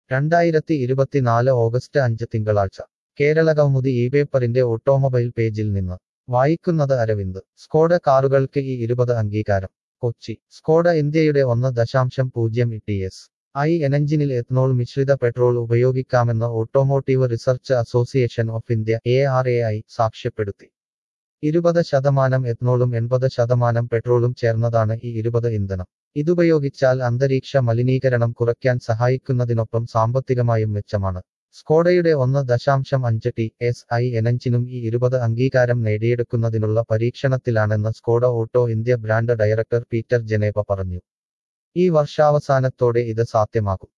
2024 August 5 തിങ്കളാഴ്ച Keralakaumudi ഇപേപ്പറിന്റെ automobile പേജിൽ നിന്ന് വായിക്കുന്നത് അരവിന്ദ്. സ്കോഡ കാറുകൾക്ക് E20 അംഗീകാരം. കൊച്ചി. സ്കോഡ ഇന്ത്യയുടെ 1.0 ETS ഐ എനഞ്ചിനിൽ എത്നോൾ മിശ്രിത പെട്രോൾ ഉപയോഗിക്കാമെന്ന് automotive research association of India ARAI സാക്ഷ്യപ്പെടുത്തി. 20% എത്നോളും 80% പെട്രോളും ചേർന്നതാണ് E20 ഇന്ധനം. ഇതുപയോഗിച്ചാൽ അന്തരീക്ഷ മലിനീകരണം കുറയ്ക്കാൻ സഹായിക്കുന്നതിനൊപ്പം സാമ്പത്തികമായും മെച്ചമാണ്. സ്കോഡയുടെ 1.5 TS ഐ എനഞ്ചിനും E20 അംഗീകാരം നേടിയെടുക്കുന്നതിനുള്ള പരീക്ഷണത്തിലാണെന്ന് Skoda auto India brand director Peter Janeba പറഞ്ഞു. ഈ വർഷാവസാനത്തോടെ ഇത് സാധ്യമാകും.